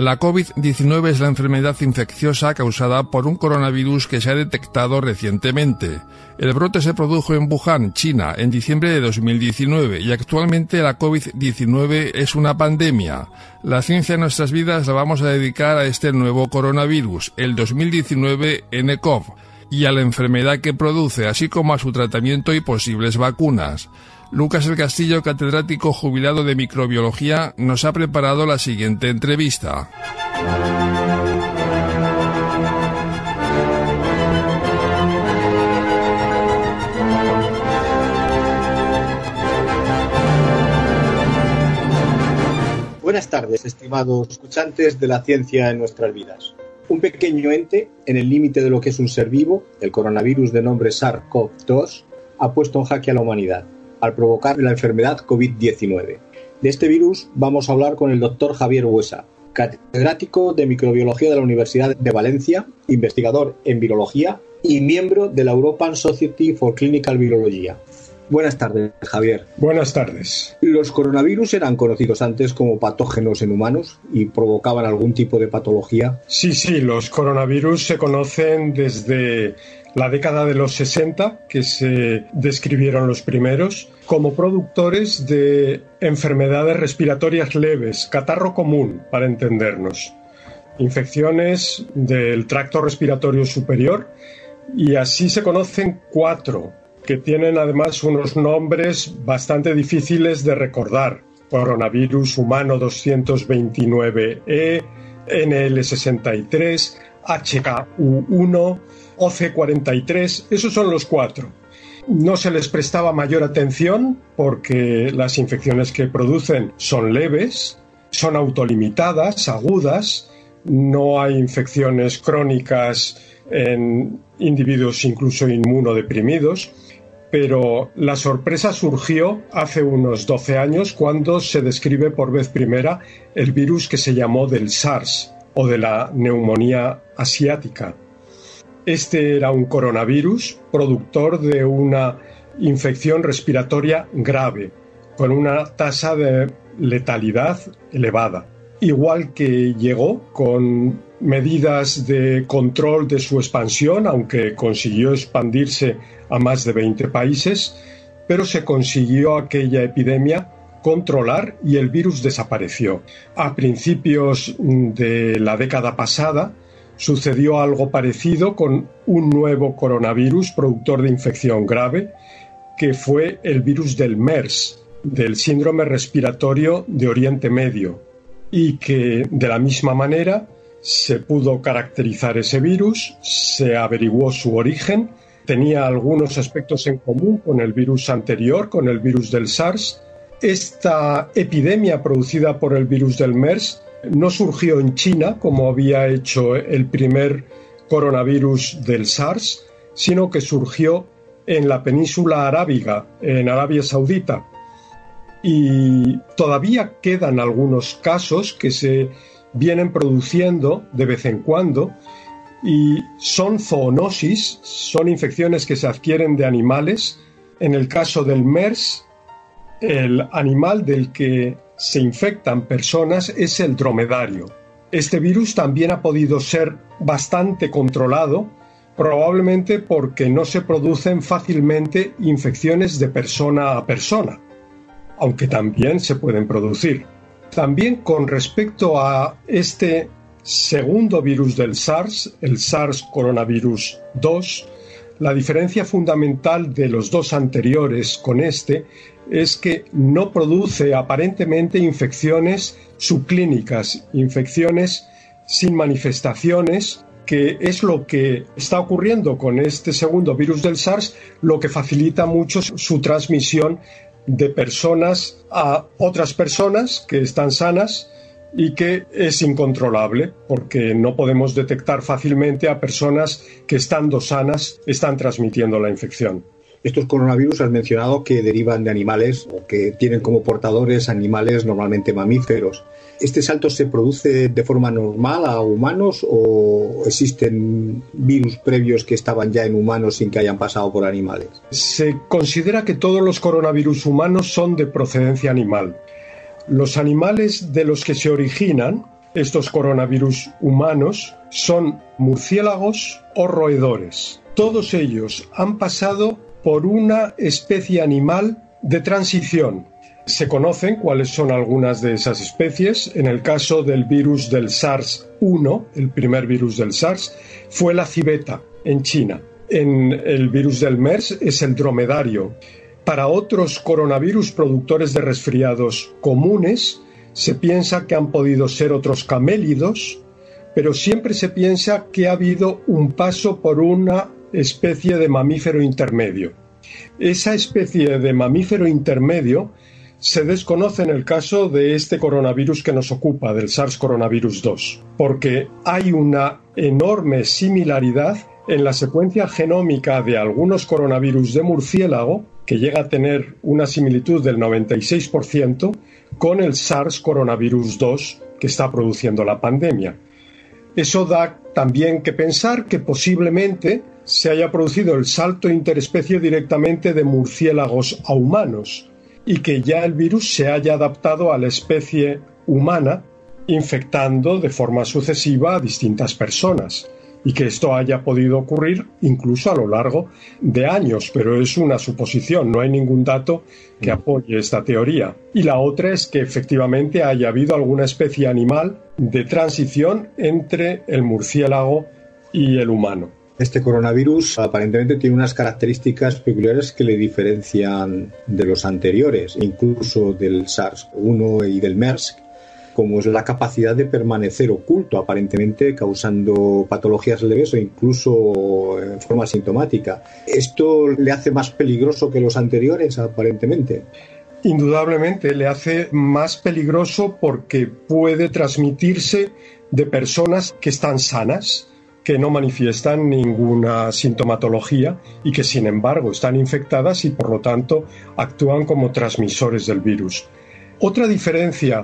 La COVID-19 es la enfermedad infecciosa causada por un coronavirus que se ha detectado recientemente. El brote se produjo en Wuhan, China, en diciembre de 2019 y actualmente la COVID-19 es una pandemia. La ciencia en nuestras vidas la vamos a dedicar a este nuevo coronavirus, el 2019 nCoV, y a la enfermedad que produce, así como a su tratamiento y posibles vacunas. Lucas El Castillo, catedrático jubilado de microbiología, nos ha preparado la siguiente entrevista. Buenas tardes, estimados escuchantes de la ciencia en nuestras vidas. Un pequeño ente, en el límite de lo que es un ser vivo, el coronavirus de nombre SARS-CoV-2, ha puesto en jaque a la humanidad al provocar la enfermedad COVID-19. De este virus vamos a hablar con el doctor Javier Buesa, catedrático de microbiología de la Universidad de Valencia, investigador en virología y miembro de la European Society for Clinical Virology. Buenas tardes, Javier. Buenas tardes. ¿Los coronavirus eran conocidos antes como patógenos en humanos y provocaban algún tipo de patología? Sí, los coronavirus se conocen desde la década de los 60, que se describieron los primeros, como productores de enfermedades respiratorias leves, catarro común, para entendernos, infecciones del tracto respiratorio superior, y así se conocen 4, que tienen además unos nombres bastante difíciles de recordar: coronavirus humano 229E, NL63, HKU1, OC43, esos son los 4. No se les prestaba mayor atención porque las infecciones que producen son leves, son autolimitadas, agudas, no hay infecciones crónicas en individuos incluso inmunodeprimidos, pero la sorpresa surgió hace unos 12 años cuando se describe por vez primera el virus que se llamó del SARS o de la neumonía asiática. Este era un coronavirus productor de una infección respiratoria grave, con una tasa de letalidad elevada. Igual que llegó con medidas de control de su expansión, aunque consiguió expandirse a más de 20 países, pero se consiguió aquella epidemia controlar y el virus desapareció. A principios de la década pasada sucedió algo parecido con un nuevo coronavirus productor de infección grave, que fue el virus del MERS, del síndrome respiratorio de Oriente Medio, y que de la misma manera se pudo caracterizar ese virus, se averiguó su origen, tenía algunos aspectos en común con el virus anterior, con el virus del SARS. Esta epidemia producida por el virus del MERS no surgió en China, como había hecho el primer coronavirus del SARS, sino que surgió en la península arábiga, en Arabia Saudita. Y todavía quedan algunos casos que se vienen produciendo de vez en cuando, y son zoonosis, son infecciones que se adquieren de animales. En el caso del MERS, el animal del que se infectan personas es el dromedario. Este virus también ha podido ser bastante controlado, probablemente porque no se producen fácilmente infecciones de persona a persona, aunque también se pueden producir. También con respecto a este segundo virus del SARS, el SARS coronavirus 2, la diferencia fundamental de los dos anteriores con este es que no produce aparentemente infecciones subclínicas, infecciones sin manifestaciones, que es lo que está ocurriendo con este segundo virus del SARS, lo que facilita mucho su transmisión de personas a otras personas que están sanas y que es incontrolable porque no podemos detectar fácilmente a personas que, estando sanas, están transmitiendo la infección. Estos coronavirus has mencionado que derivan de animales o que tienen como portadores animales normalmente mamíferos. ¿Este salto se produce de forma normal a humanos o existen virus previos que estaban ya en humanos sin que hayan pasado por animales? Se considera que todos los coronavirus humanos son de procedencia animal. Los animales de los que se originan estos coronavirus humanos son murciélagos o roedores. Todos ellos han pasado por una especie animal de transición. Se conocen cuáles son algunas de esas especies. En el caso del virus del SARS-1, el primer virus del SARS, fue la civeta en China. En el virus del MERS es el dromedario. Para otros coronavirus productores de resfriados comunes, se piensa que han podido ser otros camélidos, pero siempre se piensa que ha habido un paso por una especie de mamífero intermedio. Esa especie de mamífero intermedio se desconoce en el caso de este coronavirus que nos ocupa, del SARS coronavirus 2, porque hay una enorme similaridad en la secuencia genómica de algunos coronavirus de murciélago, que llega a tener una similitud del 96%, con el SARS coronavirus 2 que está produciendo la pandemia. Eso da también que pensar que posiblemente se haya producido el salto interespecie directamente de murciélagos a humanos y que ya el virus se haya adaptado a la especie humana, infectando de forma sucesiva a distintas personas, y que esto haya podido ocurrir incluso a lo largo de años, pero es una suposición, no hay ningún dato que apoye esta teoría. Y la otra es que efectivamente haya habido alguna especie animal de transición entre el murciélago y el humano. Este coronavirus aparentemente tiene unas características peculiares que le diferencian de los anteriores, incluso del SARS-1 y del MERS, como es la capacidad de permanecer oculto, aparentemente causando patologías leves o incluso en forma asintomática. ¿Esto le hace más peligroso que los anteriores, aparentemente? Indudablemente le hace más peligroso porque puede transmitirse de personas que están sanas, que no manifiestan ninguna sintomatología y que sin embargo están infectadas y por lo tanto actúan como transmisores del virus. Otra diferencia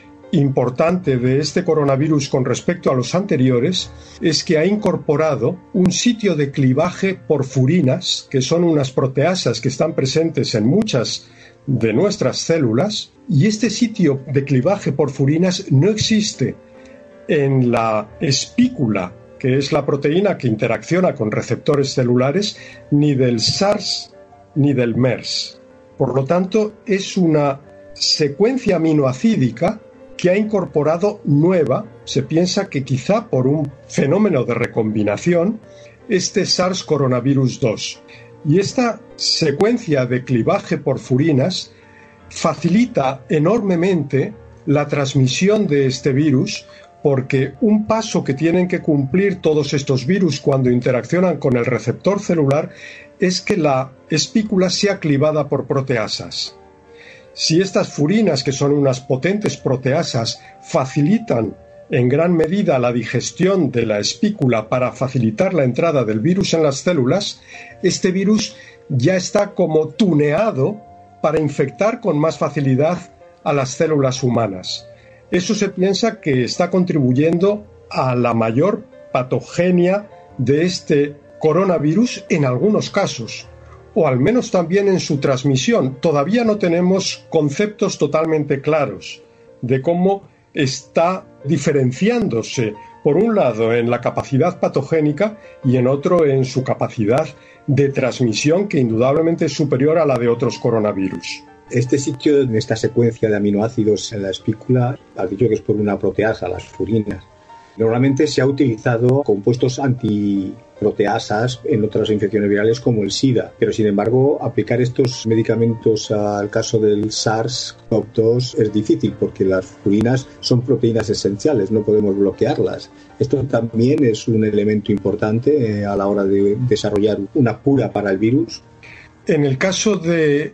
importante de este coronavirus con respecto a los anteriores es que ha incorporado un sitio de clivaje por furinas, que son unas proteasas que están presentes en muchas de nuestras células, y este sitio de clivaje por furinas no existe en la espícula, que es la proteína que interacciona con receptores celulares, ni del SARS ni del MERS. Por lo tanto, es una secuencia aminoacídica que ha incorporado nueva, se piensa que quizá por un fenómeno de recombinación, este SARS coronavirus 2. Y esta secuencia de clivaje por furinas facilita enormemente la transmisión de este virus, porque un paso que tienen que cumplir todos estos virus cuando interaccionan con el receptor celular es que la espícula sea clivada por proteasas. Si estas furinas, que son unas potentes proteasas, facilitan en gran medida la digestión de la espícula para facilitar la entrada del virus en las células, este virus ya está como tuneado para infectar con más facilidad a las células humanas. Eso se piensa que está contribuyendo a la mayor patogenia de este coronavirus en algunos casos, o al menos también en su transmisión. Todavía no tenemos conceptos totalmente claros de cómo está diferenciándose, por un lado en la capacidad patogénica y en otro en su capacidad de transmisión, que indudablemente es superior a la de otros coronavirus. Este sitio, en esta secuencia de aminoácidos en la espícula, has dicho que es por una proteasa, las furinas. Normalmente se ha utilizado compuestos antiproteasas en otras infecciones virales como el SIDA, pero sin embargo aplicar estos medicamentos al caso del SARS-CoV-2 es difícil porque las furinas son proteínas esenciales, no podemos bloquearlas. Esto también es un elemento importante a la hora de desarrollar una cura para el virus. En el caso del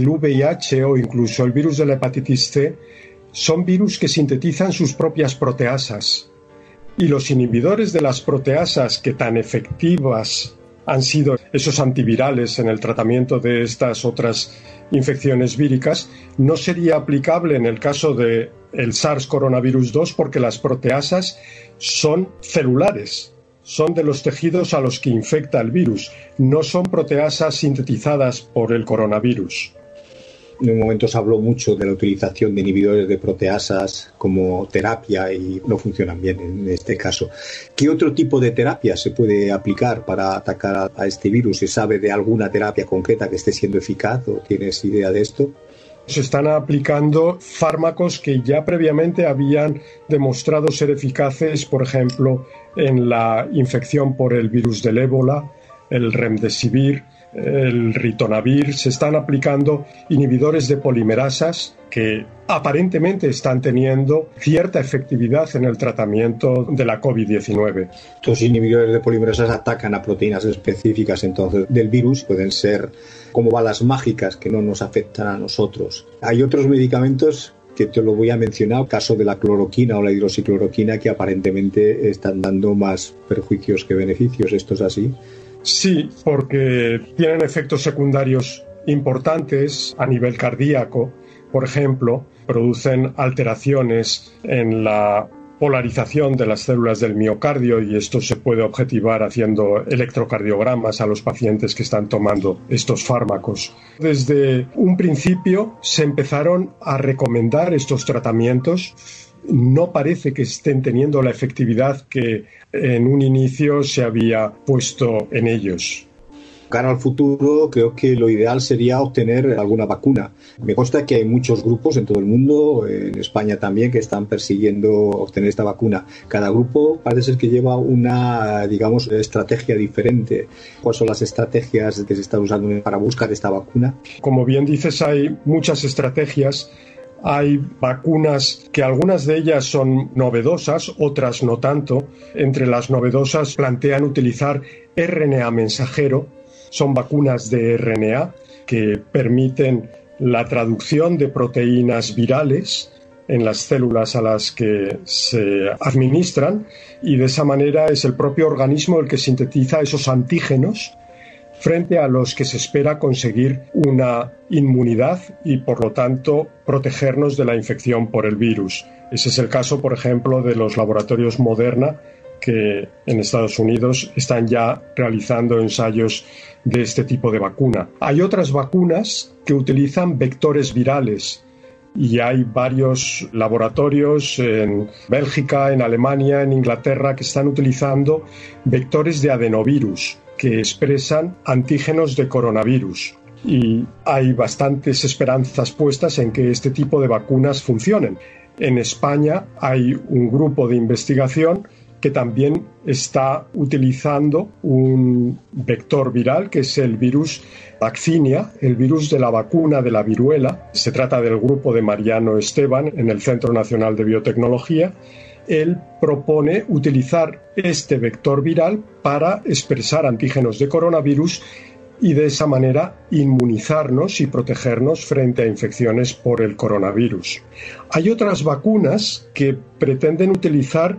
VIH o incluso el virus de la hepatitis C, son virus que sintetizan sus propias proteasas. Y los inhibidores de las proteasas que tan efectivas han sido esos antivirales en el tratamiento de estas otras infecciones víricas, no sería aplicable en el caso del SARS coronavirus 2 porque las proteasas son celulares. Son de los tejidos a los que infecta el virus, no son proteasas sintetizadas por el coronavirus. En un momento se habló mucho de la utilización de inhibidores de proteasas como terapia y no funcionan bien en este caso. ¿Qué otro tipo de terapia se puede aplicar para atacar a este virus? ¿Se sabe de alguna terapia concreta que esté siendo eficaz o tienes idea de esto? Se están aplicando fármacos que ya previamente habían demostrado ser eficaces, por ejemplo, en la infección por el virus del ébola, el remdesivir, el ritonavir. Se están aplicando inhibidores de polimerasas que aparentemente están teniendo cierta efectividad en el tratamiento de la COVID-19. Estos inhibidores de polimerasas atacan a proteínas específicas entonces del virus, pueden ser como balas mágicas que no nos afectan a nosotros. Hay otros medicamentos que te lo voy a mencionar, el caso de la cloroquina o la hidroxicloroquina, que aparentemente están dando más perjuicios que beneficios. ¿Esto es así? Sí, porque tienen efectos secundarios importantes a nivel cardíaco. Por ejemplo, producen alteraciones en la polarización de las células del miocardio y esto se puede objetivar haciendo electrocardiogramas a los pacientes que están tomando estos fármacos. Desde un principio se empezaron a recomendar estos tratamientos. No parece que estén teniendo la efectividad que en un inicio se había puesto en ellos. Cara al futuro, creo que lo ideal sería obtener alguna vacuna. Me consta que hay muchos grupos en todo el mundo, en España también, que están persiguiendo obtener esta vacuna. Cada grupo parece ser que lleva una, digamos, estrategia diferente. ¿Cuáles son las estrategias que se están usando para buscar esta vacuna? Como bien dices, hay muchas estrategias. Hay vacunas que algunas de ellas son novedosas, otras no tanto. Entre las novedosas plantean utilizar RNA mensajero. Son vacunas de RNA que permiten la traducción de proteínas virales en las células a las que se administran y de esa manera es el propio organismo el que sintetiza esos antígenos frente a los que se espera conseguir una inmunidad y, por lo tanto, protegernos de la infección por el virus. Ese es el caso, por ejemplo, de los laboratorios Moderna, que en Estados Unidos están ya realizando ensayos de este tipo de vacuna. Hay otras vacunas que utilizan vectores virales y hay varios laboratorios en Bélgica, en Alemania, en Inglaterra que están utilizando vectores de adenovirus que expresan antígenos de coronavirus. Y hay bastantes esperanzas puestas en que este tipo de vacunas funcionen. En España hay un grupo de investigación que también está utilizando un vector viral que es el virus Vaccinia, el virus de la vacuna de la viruela. Se trata del grupo de Mariano Esteban en el Centro Nacional de Biotecnología. Él propone utilizar este vector viral para expresar antígenos de coronavirus y de esa manera inmunizarnos y protegernos frente a infecciones por el coronavirus. Hay otras vacunas que pretenden utilizar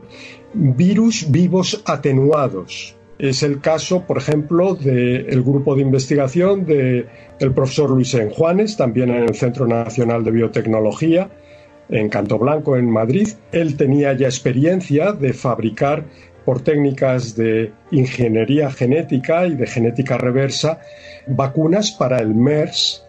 virus vivos atenuados. Es el caso, por ejemplo, del grupo de investigación del profesor Luis Enjuanes, también en el Centro Nacional de Biotecnología, en Canto Blanco, en Madrid. Él tenía ya experiencia de fabricar por técnicas de ingeniería genética y de genética reversa vacunas para el MERS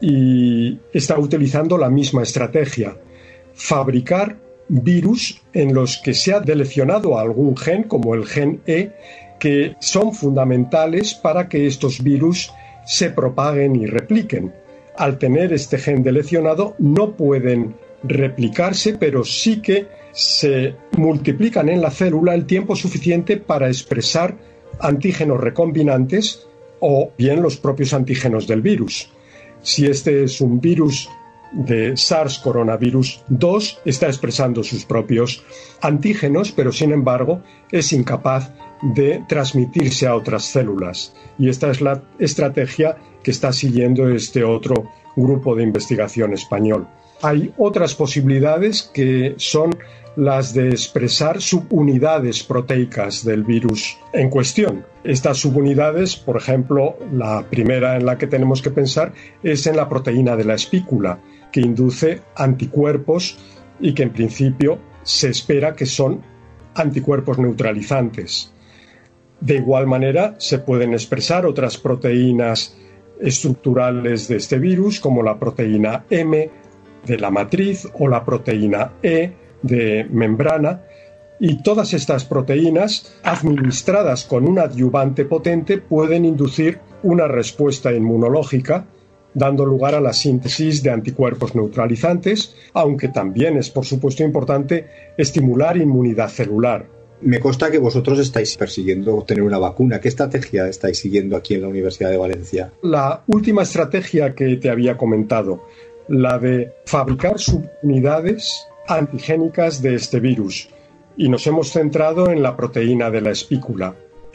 y está utilizando la misma estrategia, fabricar virus en los que se ha deleccionado algún gen, como el gen E, que son fundamentales para que estos virus se propaguen y repliquen. Al tener este gen deleccionado no pueden replicarse, pero sí que se multiplican en la célula el tiempo suficiente para expresar antígenos recombinantes o bien los propios antígenos del virus. Si este es un virus de SARS coronavirus 2, está expresando sus propios antígenos, pero sin embargo es incapaz de transmitirse a otras células. Y esta es la estrategia que está siguiendo este otro grupo de investigación español. Hay otras posibilidades que son las de expresar subunidades proteicas del virus en cuestión. Estas subunidades, por ejemplo, la primera en la que tenemos que pensar es en la proteína de la espícula, que induce anticuerpos y que en principio se espera que son anticuerpos neutralizantes. De igual manera, se pueden expresar otras proteínas estructurales de este virus, como la proteína M de la matriz o la proteína E de membrana, y todas estas proteínas, administradas con un adyuvante potente, pueden inducir una respuesta inmunológica, dando lugar a la síntesis de anticuerpos neutralizantes, aunque también es, por supuesto, importante estimular inmunidad celular. Me consta que vosotros estáis persiguiendo obtener una vacuna. ¿Qué estrategia estáis siguiendo aquí en la Universidad de Valencia? La última estrategia que te había comentado, la de fabricar subunidades antigénicas de este virus, y nos hemos centrado en la proteína de la espícula.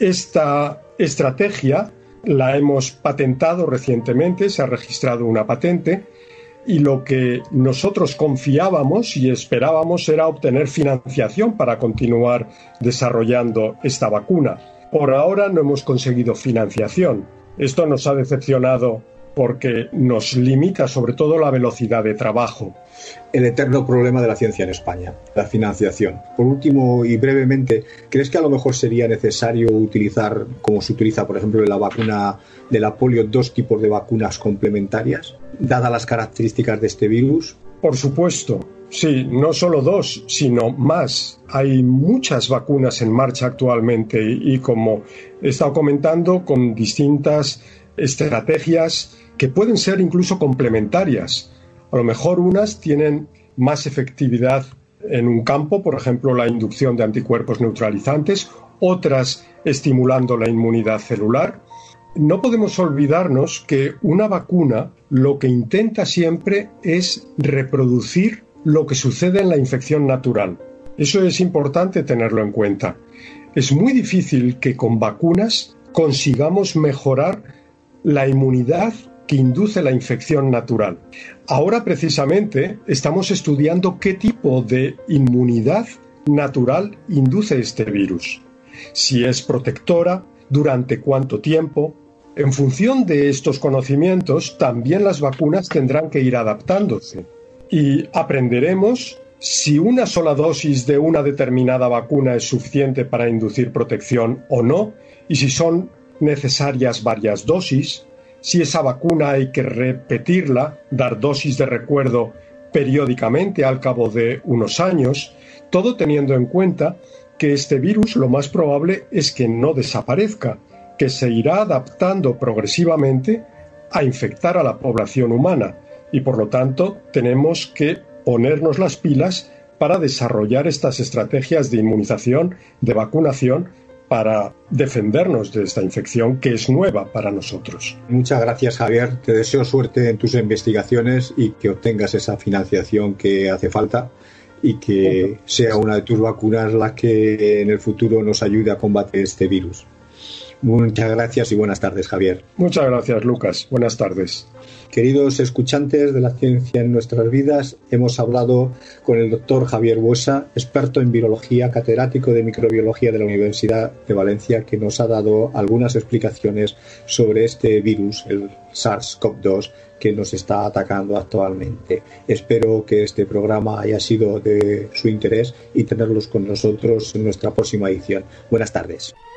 Esta estrategia la hemos patentado recientemente, se ha registrado una patente, y lo que nosotros confiábamos y esperábamos era obtener financiación para continuar desarrollando esta vacuna. Por ahora no hemos conseguido financiación. Esto nos ha decepcionado porque nos limita sobre todo la velocidad de trabajo. El eterno problema de la ciencia en España, la financiación. Por último y brevemente, ¿crees que a lo mejor sería necesario utilizar, como se utiliza por ejemplo en la vacuna de la polio, dos tipos de vacunas complementarias, dadas las características de este virus? Por supuesto, sí, no solo dos, sino más. Hay muchas vacunas en marcha actualmente y como he estado comentando, con distintas estrategias que pueden ser incluso complementarias. A lo mejor unas tienen más efectividad en un campo, por ejemplo, la inducción de anticuerpos neutralizantes, otras estimulando la inmunidad celular. No podemos olvidarnos que una vacuna lo que intenta siempre es reproducir lo que sucede en la infección natural. Eso es importante tenerlo en cuenta. Es muy difícil que con vacunas consigamos mejorar la inmunidad que induce la infección natural. Ahora precisamente estamos estudiando qué tipo de inmunidad natural induce este virus. Si es protectora, durante cuánto tiempo. En función de estos conocimientos, también las vacunas tendrán que ir adaptándose. Y aprenderemos si una sola dosis de una determinada vacuna es suficiente para inducir protección o no, y si son necesarias varias dosis, si esa vacuna hay que repetirla, dar dosis de recuerdo periódicamente al cabo de unos años, todo teniendo en cuenta que este virus lo más probable es que no desaparezca, que se irá adaptando progresivamente a infectar a la población humana y por lo tanto tenemos que ponernos las pilas para desarrollar estas estrategias de inmunización, de vacunación, para defendernos de esta infección que es nueva para nosotros. Muchas gracias, Javier. Te deseo suerte en tus investigaciones y que obtengas esa financiación que hace falta y que sea una de tus vacunas la que en el futuro nos ayude a combatir este virus. Muchas gracias y buenas tardes, Javier. Muchas gracias, Lucas. Buenas tardes. Queridos escuchantes de la ciencia en nuestras vidas, hemos hablado con el doctor Javier Buesa, experto en virología, catedrático de microbiología de la Universidad de Valencia, que nos ha dado algunas explicaciones sobre este virus, el SARS-CoV-2, que nos está atacando actualmente. Espero que este programa haya sido de su interés y tenerlos con nosotros en nuestra próxima edición. Buenas tardes.